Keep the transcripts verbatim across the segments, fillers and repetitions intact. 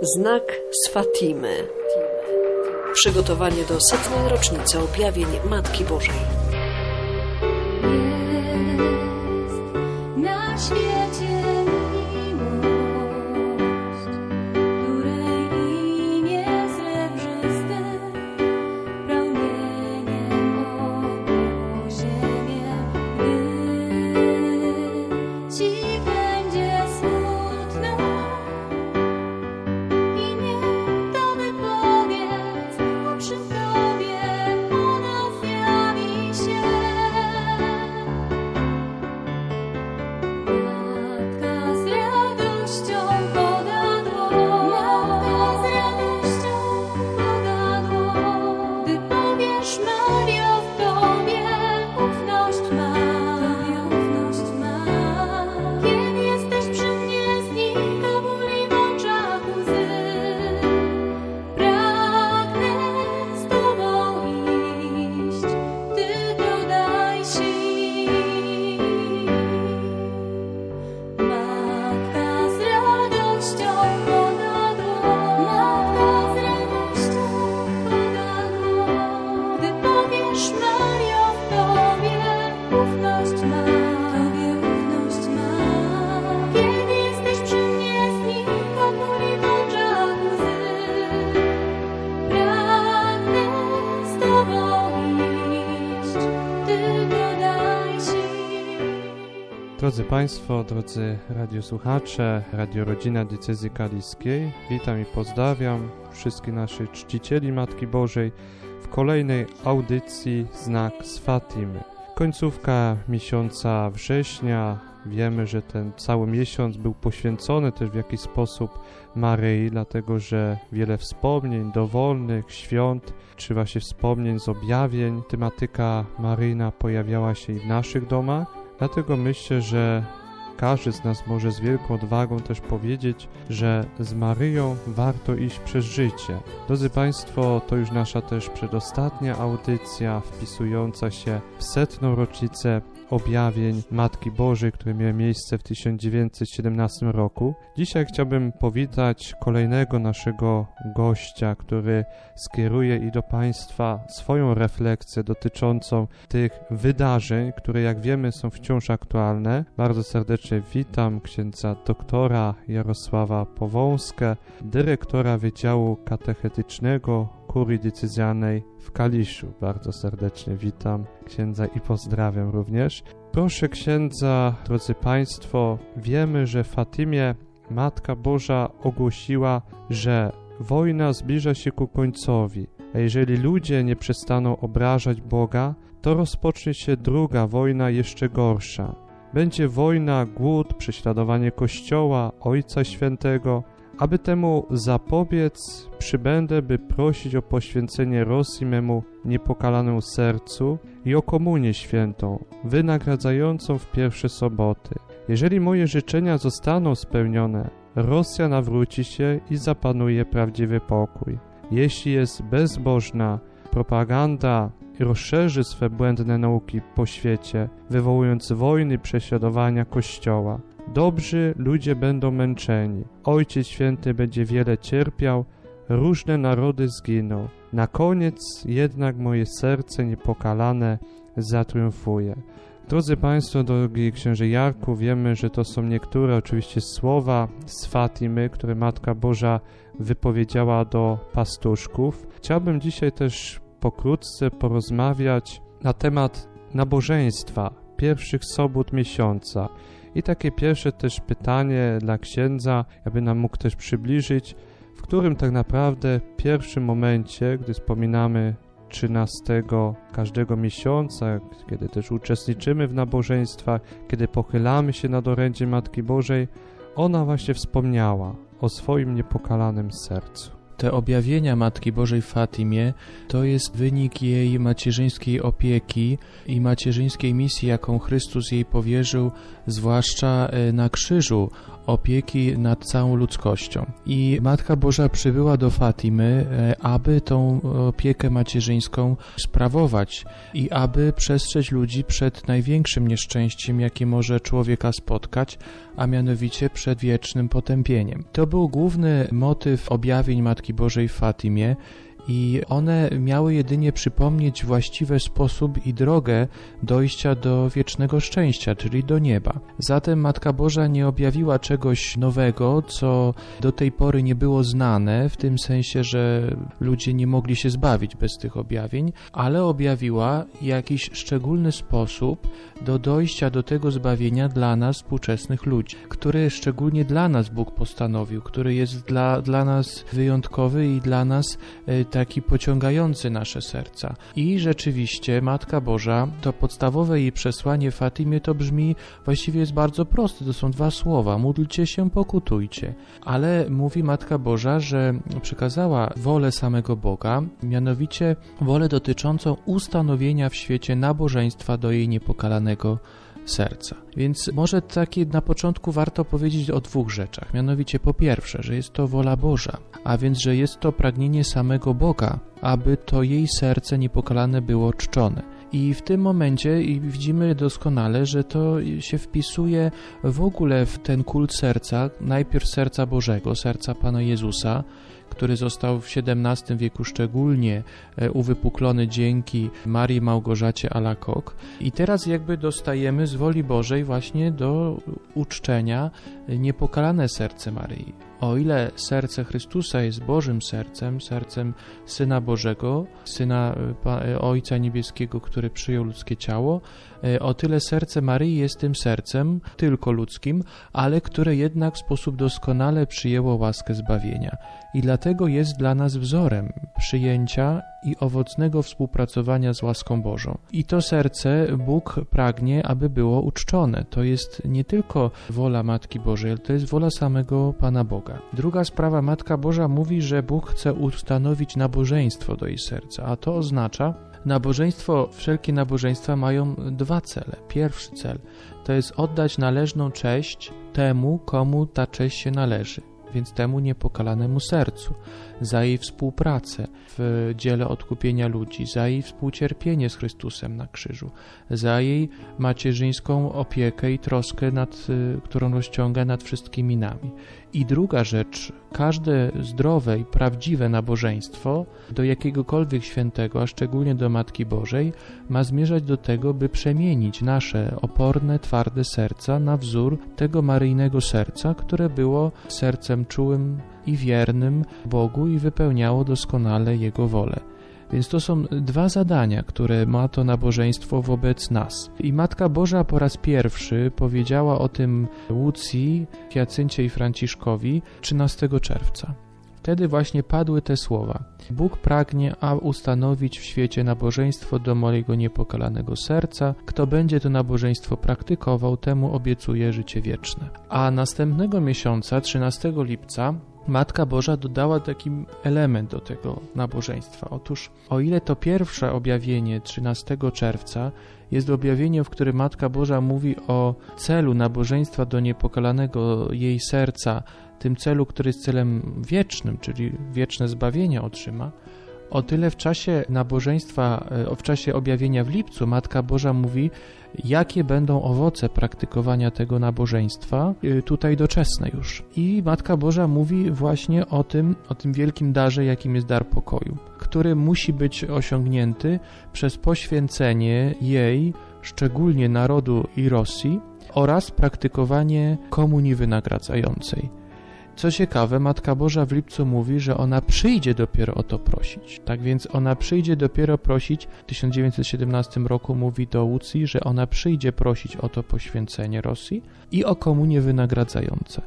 Znak z Fatimy. Przygotowanie do setnej rocznicy objawień Matki Bożej. Jest na świecie miłość, której imię srebrzyste promieniem objął ziemię. Gdy ci będzie smutno i nie to wypowiedz, o czym tobie ona zjawi się. Matka z radością poda dłoń, matka z radością poda dłoń. Gdy powiesz Mario, w tobie ufność ma, ufność ma. Kiedy jesteś przy mnie, znika ból i w oczach łzy. Pragnę z tobą iść, tylko daj sił. Matka z radością poda dłoń, matka z radością poda dłoń. Gdy powiesz Mario, w tobie ufność ma, tobie ufność ma. Kiedy jesteś przy mnie, znika ból i w oczach łzy. Pragnę z tobą iść, tylko daj sił. Drodzy Państwo, drodzy radiosłuchacze, Radio Rodzina Diecezji Kaliskiej, witam i pozdrawiam wszystkich naszych czcicieli Matki Bożej w kolejnej audycji Znak z Fatimy. Końcówka miesiąca września, wiemy, że ten cały miesiąc był poświęcony też w jakiś sposób Maryi, dlatego że wiele wspomnień dowolnych, świąt, czy właśnie wspomnień z objawień, tematyka maryjna pojawiała się i w naszych domach. Dlatego myślę, że każdy z nas może z wielką odwagą też powiedzieć, że z Maryją warto iść przez życie. Drodzy Państwo, to już nasza też przedostatnia audycja wpisująca się w setną rocznicę objawień Matki Bożej, które miały miejsce w tysiąc dziewięćset siedemnastym roku. Dzisiaj chciałbym powitać kolejnego naszego gościa, który skieruje i do Państwa swoją refleksję dotyczącą tych wydarzeń, które jak wiemy są wciąż aktualne. Bardzo serdecznie witam księdza doktora Jarosława Powązkę, dyrektora Wydziału Katechetycznego Kurii Diecezjalnej w Kaliszu. Bardzo serdecznie witam księdza i pozdrawiam również. Proszę księdza, drodzy Państwo, wiemy, że w Fatimie Matka Boża ogłosiła, że wojna zbliża się ku końcowi, a jeżeli ludzie nie przestaną obrażać Boga, to rozpocznie się druga wojna jeszcze gorsza. Będzie wojna, głód, prześladowanie Kościoła, Ojca Świętego. Aby temu zapobiec, przybędę, by prosić o poświęcenie Rosji memu niepokalanemu sercu i o komunię świętą, wynagradzającą w pierwsze soboty. Jeżeli moje życzenia zostaną spełnione, Rosja nawróci się i zapanuje prawdziwy pokój. Jeśli jest bezbożna propaganda i rozszerzy swe błędne nauki po świecie, wywołując wojny i prześladowania Kościoła, dobrzy ludzie będą męczeni, Ojciec Święty będzie wiele cierpiał, różne narody zginą. Na koniec jednak moje serce niepokalane zatriumfuje. Drodzy Państwo, drogi księże Jarku, wiemy, że to są niektóre oczywiście słowa z Fatimy, które Matka Boża wypowiedziała do pastuszków. Chciałbym dzisiaj też pokrótce porozmawiać na temat nabożeństwa pierwszych sobót miesiąca. I takie pierwsze też pytanie dla księdza, aby nam mógł też przybliżyć, w którym tak naprawdę w pierwszym momencie, gdy wspominamy trzynastego każdego miesiąca, kiedy też uczestniczymy w nabożeństwach, kiedy pochylamy się nad orędziem Matki Bożej, ona właśnie wspomniała o swoim niepokalanym sercu. Te objawienia Matki Bożej w Fatimie to jest wynik jej macierzyńskiej opieki i macierzyńskiej misji, jaką Chrystus jej powierzył, zwłaszcza na krzyżu. opieki nad całą ludzkością. I Matka Boża przybyła do Fatimy, aby tą opiekę macierzyńską sprawować i aby przestrzec ludzi przed największym nieszczęściem, jakie może człowieka spotkać, a mianowicie przed wiecznym potępieniem. To był główny motyw objawień Matki Bożej w Fatimie, i one miały jedynie przypomnieć właściwy sposób i drogę dojścia do wiecznego szczęścia, czyli do nieba. Zatem Matka Boża nie objawiła czegoś nowego, co do tej pory nie było znane, w tym sensie, że ludzie nie mogli się zbawić bez tych objawień, ale objawiła jakiś szczególny sposób do dojścia do tego zbawienia dla nas, współczesnych ludzi, który szczególnie dla nas Bóg postanowił, który jest dla, dla nas wyjątkowy i dla nas taki pociągający nasze serca. I rzeczywiście Matka Boża, to podstawowe jej przesłanie w Fatimie to brzmi, właściwie jest bardzo proste, to są dwa słowa: módlcie się, pokutujcie. Ale mówi Matka Boża, że przekazała wolę samego Boga, mianowicie wolę dotyczącą ustanowienia w świecie nabożeństwa do jej niepokalanego serca. Więc może takie na początku warto powiedzieć o dwóch rzeczach. Mianowicie po pierwsze, że jest to wola Boża, a więc, że jest to pragnienie samego Boga, aby to jej serce niepokalane było czczone. I w tym momencie i widzimy doskonale, że to się wpisuje w ogóle w ten kult serca, najpierw serca Bożego, serca Pana Jezusa, który został w siedemnastym wieku szczególnie uwypuklony dzięki Marii Małgorzacie Alacoque. I teraz jakby dostajemy z woli Bożej właśnie do uczczenia niepokalane serce Maryi. O ile serce Chrystusa jest Bożym sercem, sercem Syna Bożego, Syna Ojca Niebieskiego, który przyjął ludzkie ciało, o tyle serce Maryi jest tym sercem tylko ludzkim, ale które jednak w sposób doskonale przyjęło łaskę zbawienia. I dlatego jest dla nas wzorem przyjęcia i owocnego współpracowania z łaską Bożą. I to serce Bóg pragnie, aby było uczczone. To jest nie tylko wola Matki Bożej, ale to jest wola samego Pana Boga. Druga sprawa, Matka Boża mówi, że Bóg chce ustanowić nabożeństwo do jej serca, a to oznacza, nabożeństwo, wszelkie nabożeństwa mają dwa cele. Pierwszy cel to jest oddać należną cześć temu, komu ta cześć się należy, więc temu niepokalanemu sercu, za jej współpracę w dziele odkupienia ludzi, za jej współcierpienie z Chrystusem na krzyżu, za jej macierzyńską opiekę i troskę, nad, którą rozciąga nad wszystkimi nami. I druga rzecz, każde zdrowe i prawdziwe nabożeństwo do jakiegokolwiek świętego, a szczególnie do Matki Bożej, ma zmierzać do tego, by przemienić nasze oporne, twarde serca na wzór tego maryjnego serca, które było sercem czułym i wiernym Bogu i wypełniało doskonale Jego wolę. Więc to są dwa zadania, które ma to nabożeństwo wobec nas. I Matka Boża po raz pierwszy powiedziała o tym Łucji, Jacyncie i Franciszkowi trzynastego czerwca. Wtedy właśnie padły te słowa: Bóg pragnie, a ustanowić w świecie nabożeństwo do mojego niepokalanego serca. Kto będzie to nabożeństwo praktykował, temu obiecuje życie wieczne. A następnego miesiąca, trzynastego lipca, Matka Boża dodała taki element do tego nabożeństwa. Otóż, o ile to pierwsze objawienie trzynastego czerwca jest objawieniem, w którym Matka Boża mówi o celu nabożeństwa do niepokalanego jej serca, tym celu, który jest celem wiecznym, czyli wieczne zbawienie otrzyma, o tyle w czasie nabożeństwa, w czasie objawienia w lipcu Matka Boża mówi, jakie będą owoce praktykowania tego nabożeństwa, tutaj doczesne już. I Matka Boża mówi właśnie o tym, o tym wielkim darze, jakim jest dar pokoju, który musi być osiągnięty przez poświęcenie jej, szczególnie narodu i Rosji, oraz praktykowanie komunii wynagradzającej. Co ciekawe, Matka Boża w lipcu mówi, że ona przyjdzie dopiero o to prosić. Tak więc ona przyjdzie dopiero prosić, w tysiąc dziewięćset siedemnastym roku mówi do Łucji, że ona przyjdzie prosić o to poświęcenie Rosji i o komunię wynagradzające.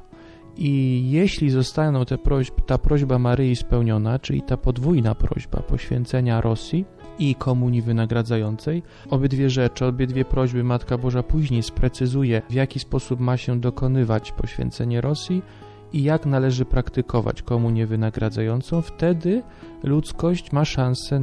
I jeśli zostaną te prośb, ta prośba Maryi spełniona, czyli ta podwójna prośba poświęcenia Rosji i komunii wynagradzającej, obydwie rzeczy, obydwie prośby Matka Boża później sprecyzuje, w jaki sposób ma się dokonywać poświęcenie Rosji i jak należy praktykować komunię wynagradzającą, wtedy ludzkość ma szansę na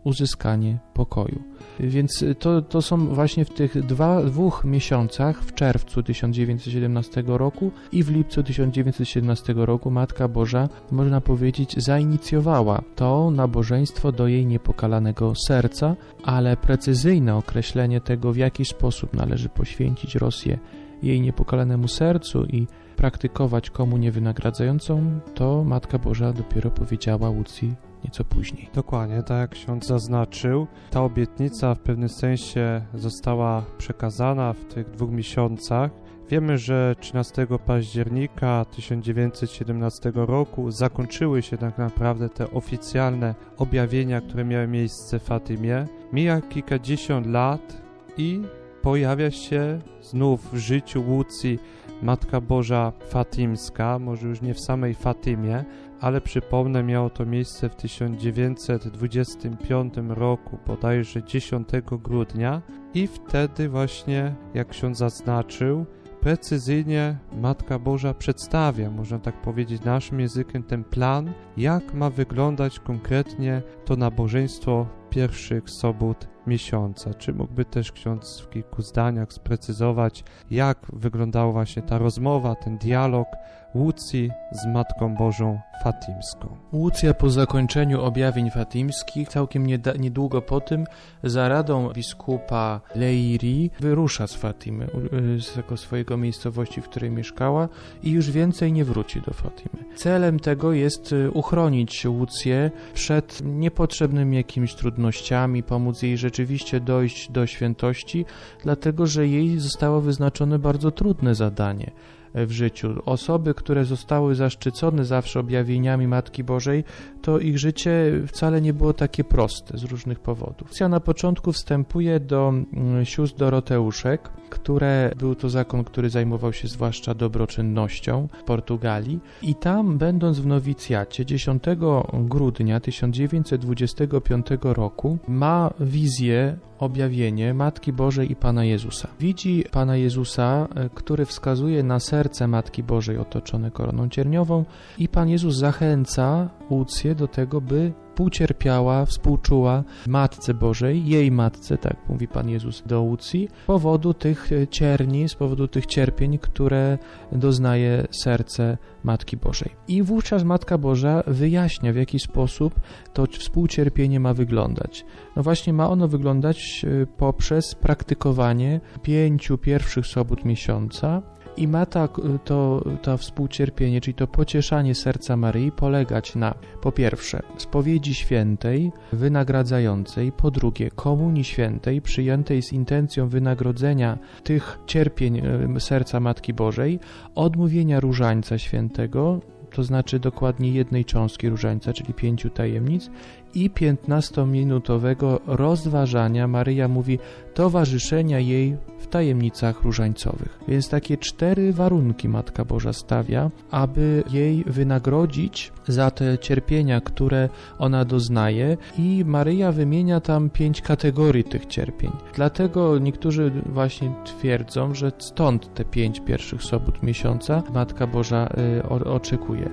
uzyskanie pokoju. Więc to, to są właśnie w tych dwa, dwóch miesiącach, w czerwcu tysiąc dziewięćset siedemnastego roku i w lipcu tysiąc dziewięćset siedemnastego roku Matka Boża, można powiedzieć, zainicjowała to nabożeństwo do jej niepokalanego serca, ale precyzyjne określenie tego, w jaki sposób należy poświęcić Rosję jej niepokalanemu sercu i praktykować komunię wynagradzającą, to Matka Boża dopiero powiedziała Łucji nieco później. Dokładnie, tak jak ksiądz zaznaczył, ta obietnica w pewnym sensie została przekazana w tych dwóch miesiącach. Wiemy, że trzynastego października tysiąc dziewięćset siedemnastego roku zakończyły się tak naprawdę te oficjalne objawienia, które miały miejsce w Fatymie. Mija kilkadziesiąt lat i pojawia się znów w życiu Łucji Matka Boża Fatimska, może już nie w samej Fatymie, ale przypomnę, miało to miejsce w tysiąc dziewięćset dwudziestym piątym roku, bodajże dziesiątego grudnia, i wtedy właśnie, jak ksiądz zaznaczył, precyzyjnie Matka Boża przedstawia, można tak powiedzieć naszym językiem, ten plan, jak ma wyglądać konkretnie to nabożeństwo pierwszych sobót miesiąca. Czy mógłby też ksiądz w kilku zdaniach sprecyzować, jak wyglądała właśnie ta rozmowa, ten dialog Łucji z Matką Bożą Fatimską? Łucja po zakończeniu objawień fatimskich, całkiem niedługo po tym, za radą biskupa Leiri wyrusza z Fatimy, z tego swojego miejscowości, w której mieszkała, i już więcej nie wróci do Fatimy. Celem tego jest uchronić Łucję przed niepotrzebnymi jakimiś trudnościami, pomóc jej rzeczywiście dojść do świętości, dlatego że jej zostało wyznaczone bardzo trudne zadanie w życiu. Osoby, które zostały zaszczycone zawsze objawieniami Matki Bożej, to ich życie wcale nie było takie proste z różnych powodów. Łucja na początku wstępuje do sióstr Doroteuszek, które był to zakon, który zajmował się zwłaszcza dobroczynnością w Portugalii, i tam, będąc w nowicjacie, dziesiątego grudnia tysiąc dziewięćset dwudziestego piątego roku, ma wizję, objawienie Matki Bożej i Pana Jezusa. Widzi Pana Jezusa, który wskazuje na serce Matki Bożej otoczone koroną cierniową, i Pan Jezus zachęca Łucję do tego, by współcierpiała, współczuła Matce Bożej, jej Matce, tak mówi Pan Jezus do Łucji, z powodu tych cierni, z powodu tych cierpień, które doznaje serce Matki Bożej. I wówczas Matka Boża wyjaśnia, w jaki sposób to współcierpienie ma wyglądać. No właśnie ma ono wyglądać poprzez praktykowanie pięciu pierwszych sobót miesiąca, i ma ta, to, to współcierpienie, czyli to pocieszanie serca Maryi, polegać na, po pierwsze, spowiedzi świętej, wynagradzającej, po drugie, komunii świętej, przyjętej z intencją wynagrodzenia tych cierpień serca Matki Bożej, odmówienia różańca świętego, to znaczy dokładnie jednej cząstki różańca, czyli pięciu tajemnic, i piętnastominutowego rozważania, Maryja mówi, towarzyszenia jej w tajemnicach różańcowych. Więc takie cztery warunki Matka Boża stawia, aby jej wynagrodzić za te cierpienia, które ona doznaje, i Maryja wymienia tam pięć kategorii tych cierpień. Dlatego niektórzy właśnie twierdzą, że stąd te pięć pierwszych sobót miesiąca Matka Boża y, o, oczekuje.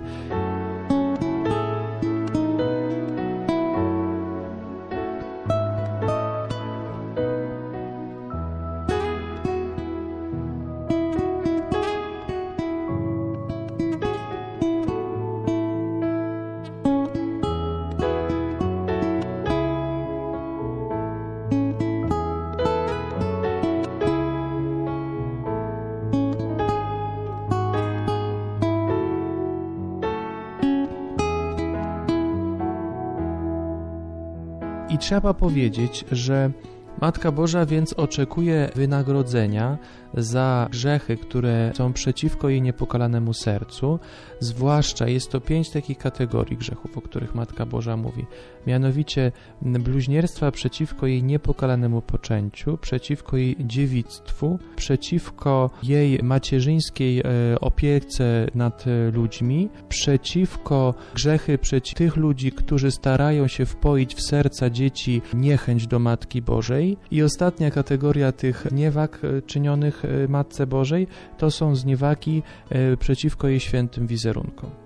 I trzeba powiedzieć, że Matka Boża więc oczekuje wynagrodzenia za grzechy, które są przeciwko jej niepokalanemu sercu. Zwłaszcza jest to pięć takich kategorii grzechów, o których Matka Boża mówi. Mianowicie bluźnierstwa przeciwko jej niepokalanemu poczęciu, przeciwko jej dziewictwu, przeciwko jej macierzyńskiej opiece nad ludźmi, przeciwko grzechy przeciw tych ludzi, którzy starają się wpoić w serca dzieci niechęć do Matki Bożej. I ostatnia kategoria tych zniewag czynionych Matce Bożej to są zniewagi przeciwko jej świętym wizerunkom.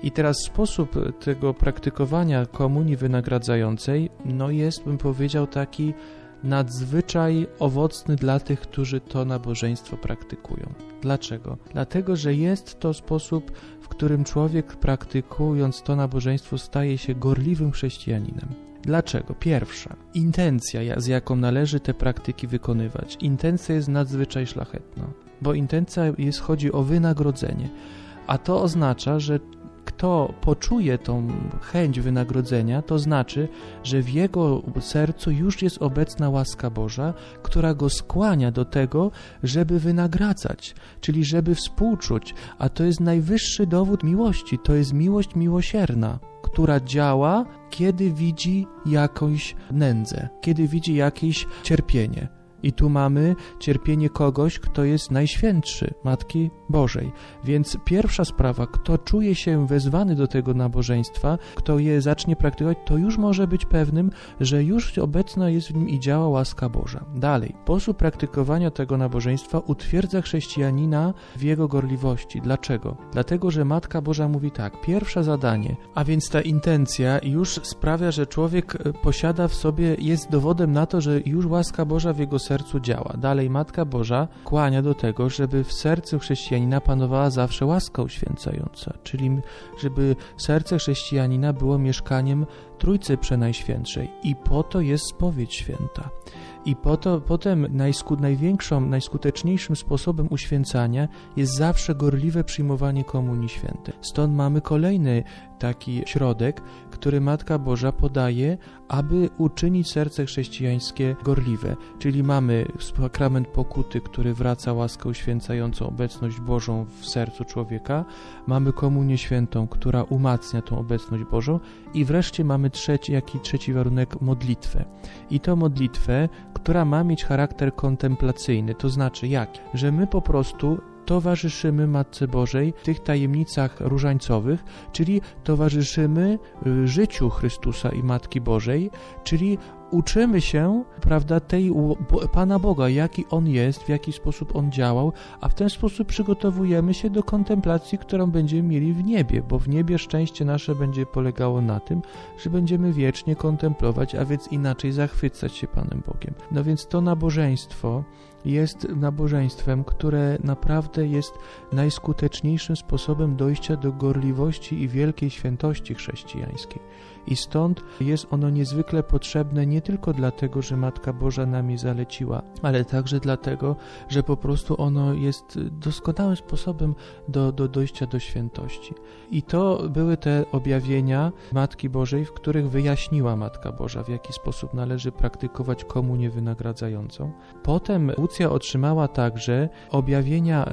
I teraz sposób tego praktykowania komunii wynagradzającej, no jest, bym powiedział, taki nadzwyczaj owocny dla tych, którzy to nabożeństwo praktykują. Dlaczego? Dlatego, że jest to sposób, w którym człowiek praktykując to nabożeństwo staje się gorliwym chrześcijaninem. Dlaczego? Pierwsza, intencja, z jaką należy te praktyki wykonywać. Intencja jest nadzwyczaj szlachetna, bo intencja jest, chodzi o wynagrodzenie, a to oznacza, że kto poczuje tą chęć wynagrodzenia, to znaczy, że w jego sercu już jest obecna łaska Boża, która go skłania do tego, żeby wynagradzać, czyli żeby współczuć, a to jest najwyższy dowód miłości, to jest miłość miłosierna, która działa, kiedy widzi jakąś nędzę, kiedy widzi jakieś cierpienie. I tu mamy cierpienie kogoś, kto jest najświętszy, Matki Bożej. Więc pierwsza sprawa, kto czuje się wezwany do tego nabożeństwa, kto je zacznie praktykować, to już może być pewnym, że już obecna jest w nim i działa łaska Boża. Dalej, sposób praktykowania tego nabożeństwa utwierdza chrześcijanina w jego gorliwości. Dlaczego? Dlatego, że Matka Boża mówi tak, pierwsze zadanie, a więc ta intencja już sprawia, że człowiek posiada w sobie, jest dowodem na to, że już łaska Boża w jego sercu sercu działa. Dalej Matka Boża kłania do tego, żeby w sercu chrześcijanina panowała zawsze łaska uświęcająca, czyli żeby serce chrześcijanina było mieszkaniem Trójcy Przenajświętszej i po to jest spowiedź święta. I po to, potem najsku, największą, najskuteczniejszym sposobem uświęcania jest zawsze gorliwe przyjmowanie Komunii Świętej. Stąd mamy kolejny taki środek, który Matka Boża podaje, aby uczynić serce chrześcijańskie gorliwe. Czyli mamy sakrament pokuty, który wraca łaskę uświęcającą, obecność Bożą w sercu człowieka. Mamy Komunię Świętą, która umacnia tą obecność Bożą. I wreszcie mamy trzeci, jaki trzeci warunek, modlitwę. I to modlitwę, która ma mieć charakter kontemplacyjny, to znaczy jak? Że my po prostu towarzyszymy Matce Bożej w tych tajemnicach różańcowych, czyli towarzyszymy życiu Chrystusa i Matki Bożej, czyli uczymy się, prawda, tej Pana Boga, jaki On jest, w jaki sposób On działał, a w ten sposób przygotowujemy się do kontemplacji, którą będziemy mieli w niebie, bo w niebie szczęście nasze będzie polegało na tym, że będziemy wiecznie kontemplować, a więc inaczej zachwycać się Panem Bogiem. No więc to nabożeństwo jest nabożeństwem, które naprawdę jest najskuteczniejszym sposobem dojścia do gorliwości i wielkiej świętości chrześcijańskiej. I stąd jest ono niezwykle potrzebne nie tylko dlatego, że Matka Boża nam je zaleciła, ale także dlatego, że po prostu ono jest doskonałym sposobem do, do dojścia do świętości. I to były te objawienia Matki Bożej, w których wyjaśniła Matka Boża, w jaki sposób należy praktykować komunię wynagradzającą. Potem Łucja otrzymała także objawienia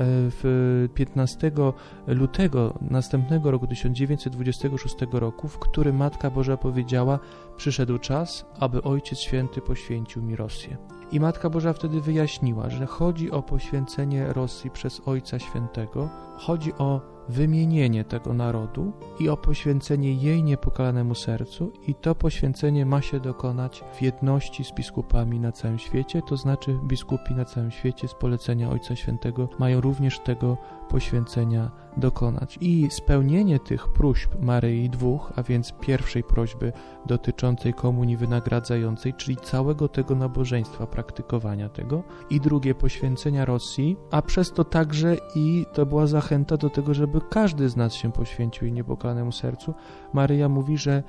w piętnastego lutego następnego roku, tysiąc dziewięćset dwudziestego szóstego roku, w którym Matka Boża powiedziała: przyszedł czas, aby Ojciec Święty poświęcił mi Rosję. I Matka Boża wtedy wyjaśniła, że chodzi o poświęcenie Rosji przez Ojca Świętego, chodzi o wymienienie tego narodu i o poświęcenie jej niepokalanemu sercu, i to poświęcenie ma się dokonać w jedności z biskupami na całym świecie, to znaczy biskupi na całym świecie z polecenia Ojca Świętego mają również tego poświęcenia dokonać. I spełnienie tych próśb Maryi dwóch, a więc pierwszej prośby dotyczącej komunii wynagradzającej, czyli całego tego nabożeństwa, praktykowania tego, i drugie poświęcenia Rosji, a przez to także i to była zachęta do tego, żeby każdy z nas się poświęcił jej niepokalanemu sercu. Maryja mówi, że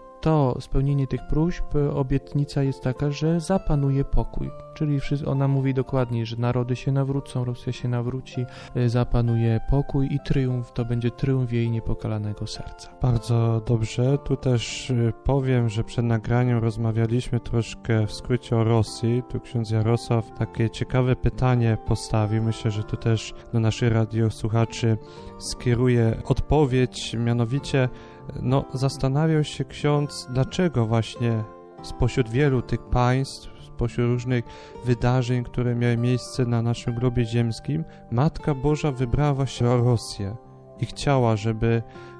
to spełnienie tych próśb, obietnica jest taka, że zapanuje pokój. Czyli ona mówi dokładnie, że narody się nawrócą, Rosja się nawróci, zapanuje pokój i triumf, to będzie triumf jej niepokalanego serca. Bardzo dobrze. Tu też powiem, że przed nagraniem rozmawialiśmy troszkę w skrócie o Rosji. Tu ksiądz Jarosław takie ciekawe pytanie postawił. Myślę, że tu też do naszych radiosłuchaczy skieruje odpowiedź, mianowicie no, zastanawiał się ksiądz, dlaczego właśnie spośród wielu tych państw, spośród różnych wydarzeń, które miały miejsce na naszym globie ziemskim, Matka Boża wybrała się Rosję i chciała, żeby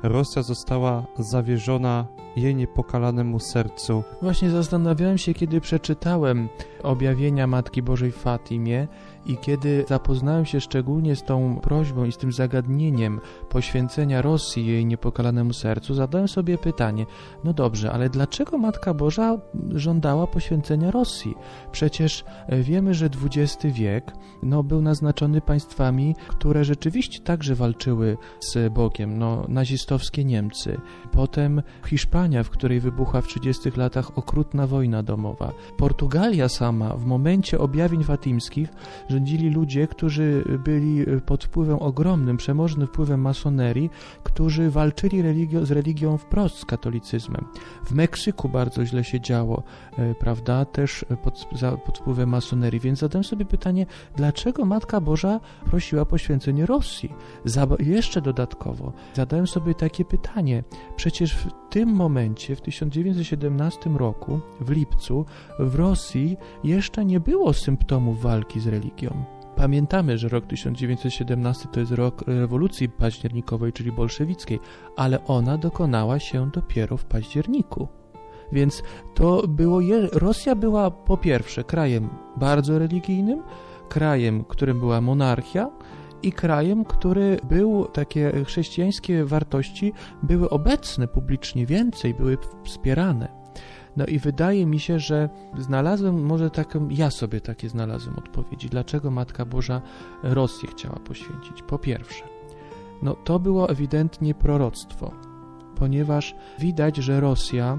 Rosja została zawierzona jej niepokalanemu sercu. Właśnie zastanawiałem się, kiedy przeczytałem objawienia Matki Bożej w Fatimie i kiedy zapoznałem się szczególnie z tą prośbą i z tym zagadnieniem poświęcenia Rosji jej niepokalanemu sercu, zadałem sobie pytanie, no dobrze, ale dlaczego Matka Boża żądała poświęcenia Rosji? Przecież wiemy, że dwudziesty wiek no, był naznaczony państwami, które rzeczywiście także walczyły z Bogiem, no, nazistowskie Niemcy, potem Hiszpania, w której wybuchła w trzydziestych latach okrutna wojna domowa, Portugalia sama, w momencie objawień fatimskich rządzili ludzie, którzy byli pod wpływem ogromnym, przemożnym wpływem masonerii, którzy walczyli religio, z religią wprost, z katolicyzmem. W Meksyku bardzo źle się działo, e, prawda, też pod, za, pod wpływem masonerii, więc zadałem sobie pytanie, dlaczego Matka Boża prosiła poświęcenie Rosji? Za, jeszcze dodatkowo zadałem sobie takie pytanie, przecież w tym momencie, w tysiąc dziewięćset siedemnastym roku, w lipcu, w Rosji jeszcze nie było symptomów walki z religią. Pamiętamy, że rok tysiąc dziewięćset siedemnasty to jest rok rewolucji październikowej, czyli bolszewickiej, ale ona dokonała się dopiero w październiku. Więc to było, Rosja była po pierwsze krajem bardzo religijnym, krajem, którym była monarchia, i krajem, który był, takie chrześcijańskie wartości były obecne publicznie więcej, były wspierane. No i wydaje mi się, że znalazłem, może taką, ja sobie takie znalazłem odpowiedzi, dlaczego Matka Boża Rosję chciała poświęcić. Po pierwsze, no to było ewidentnie proroctwo, ponieważ widać, że Rosja,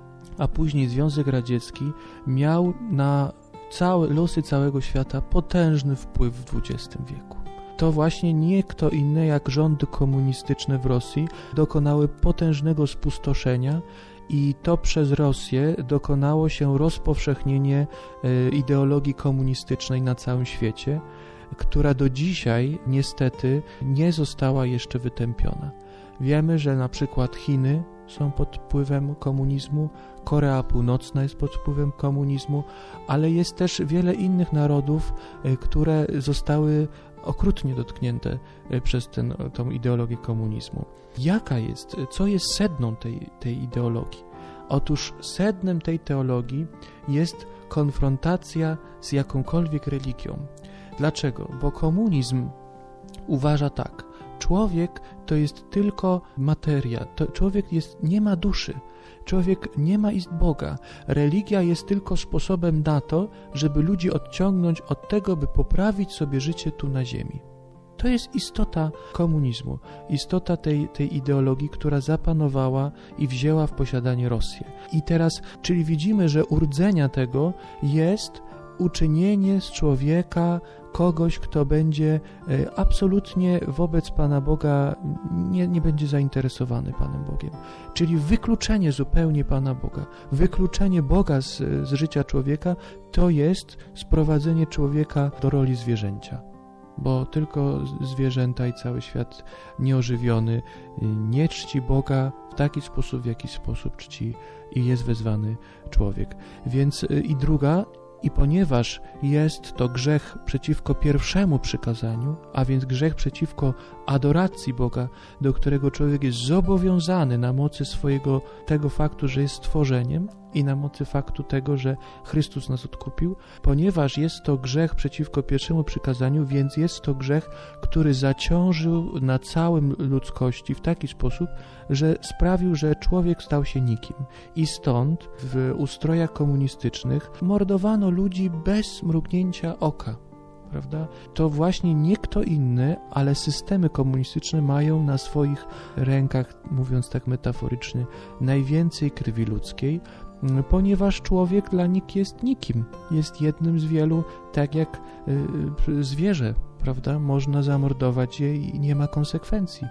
a później Związek Radziecki miał na całe, losy całego świata potężny wpływ w dwudziestym wieku. To właśnie nie kto inny jak rządy komunistyczne w Rosji dokonały potężnego spustoszenia i to przez Rosję dokonało się rozpowszechnienie ideologii komunistycznej na całym świecie, która do dzisiaj niestety nie została jeszcze wytępiona. Wiemy, że na przykład Chiny są pod wpływem komunizmu, Korea Północna jest pod wpływem komunizmu, ale jest też wiele innych narodów, które zostały okrutnie dotknięte przez ten, tą ideologię komunizmu. Jaka jest, co jest sedną tej, tej ideologii? Otóż sednem tej teologii jest konfrontacja z jakąkolwiek religią. Dlaczego? Bo komunizm uważa tak, człowiek to jest tylko materia, to człowiek jest, nie ma duszy, człowiek nie ma ist Boga. Religia jest tylko sposobem na to, żeby ludzi odciągnąć od tego, by poprawić sobie życie tu na ziemi. To jest istota komunizmu, istota tej, tej ideologii, która zapanowała i wzięła w posiadanie Rosję. I teraz, czyli widzimy, że u rdzenia tego jest uczynienie z człowieka kogoś, kto będzie absolutnie wobec Pana Boga, nie, nie będzie zainteresowany Panem Bogiem. Czyli wykluczenie zupełnie Pana Boga, wykluczenie Boga z, z życia człowieka, to jest sprowadzenie człowieka do roli zwierzęcia. Bo tylko zwierzęta i cały świat nieożywiony nie czci Boga w taki sposób, w jaki sposób czci i jest wezwany człowiek. Więc i druga, i ponieważ jest to grzech przeciwko pierwszemu przykazaniu, a więc grzech przeciwko adoracji Boga, do którego człowiek jest zobowiązany na mocy swojego tego faktu, że jest stworzeniem i na mocy faktu tego, że Chrystus nas odkupił, ponieważ jest to grzech przeciwko pierwszemu przykazaniu, więc jest to grzech, który zaciążył na całym ludzkości w taki sposób, że sprawił, że człowiek stał się nikim. I stąd w ustrojach komunistycznych mordowano ludzi bez mrugnięcia oka. Prawda? To właśnie nie kto inny, ale systemy komunistyczne mają na swoich rękach, mówiąc tak metaforycznie, najwięcej krwi ludzkiej, ponieważ człowiek dla nich jest nikim. Jest jednym z wielu, tak jak y, zwierzę, prawda? Można zamordować je i nie ma konsekwencji.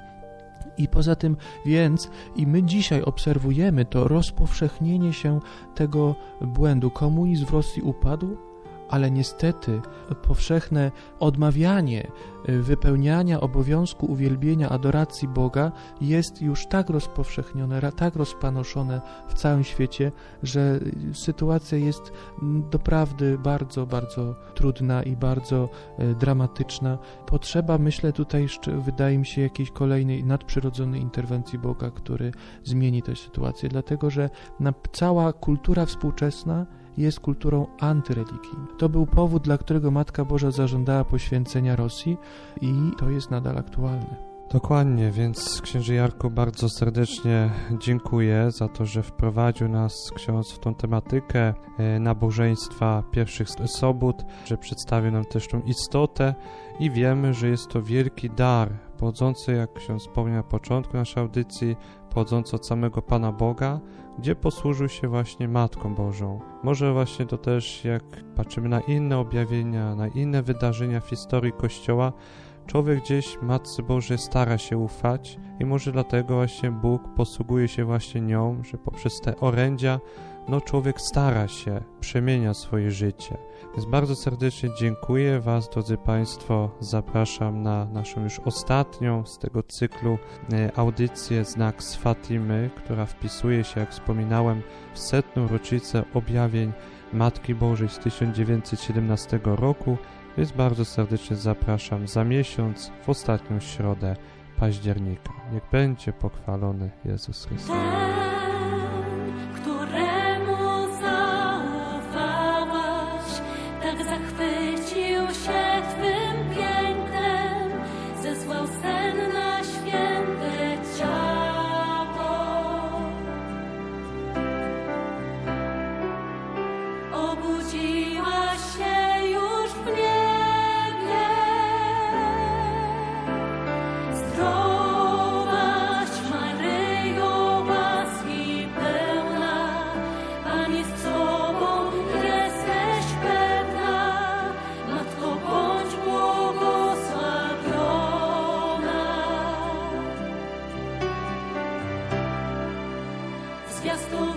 I poza tym, więc i my dzisiaj obserwujemy to rozpowszechnienie się tego błędu. Komunizm w Rosji upadł, ale niestety powszechne odmawianie wypełniania obowiązku uwielbienia, adoracji Boga jest już tak rozpowszechnione, tak rozpanoszone w całym świecie, że sytuacja jest doprawdy bardzo, bardzo trudna i bardzo dramatyczna. Potrzeba, myślę, tutaj jeszcze, wydaje mi się, jakiejś kolejnej nadprzyrodzonej interwencji Boga, który zmieni tę sytuację, dlatego że cała kultura współczesna jest kulturą antyreligijną. To był powód, dla którego Matka Boża zażądała poświęcenia Rosji i to jest nadal aktualne. Dokładnie, więc księże Jarku bardzo serdecznie dziękuję za to, że wprowadził nas ksiądz w tą tematykę nabożeństwa pierwszych sobót, że przedstawił nam też tą istotę i wiemy, że jest to wielki dar pochodzący, jak ksiądz wspomniał na początku naszej audycji, pochodzący od samego Pana Boga, gdzie posłużył się właśnie Matką Bożą. Może właśnie to też, jak patrzymy na inne objawienia, na inne wydarzenia w historii Kościoła, człowiek gdzieś Matce Bożej stara się ufać i może dlatego właśnie Bóg posługuje się właśnie nią, że poprzez te orędzia no człowiek stara się, przemienia swoje życie. Więc bardzo serdecznie dziękuję Was, drodzy Państwo. Zapraszam na naszą już ostatnią z tego cyklu audycję Znak z Fatimy, która wpisuje się, jak wspominałem, w setną rocznicę objawień Matki Bożej z tysiąc dziewięćset siedemnastego roku. Więc bardzo serdecznie zapraszam za miesiąc, w ostatnią środę października. Niech będzie pochwalony Jezus Chrystus. Ten, któremu zaufałaś, tak zachwycił się Twym pięknem, zesłał sen na święte ciało. Obudziłaś się już w niebie, zdrowaś Maryjo, łaski pełna, Pan jest z Tobą, jesteś pewna, Matko, bądź błogosławiona. Zwiastuj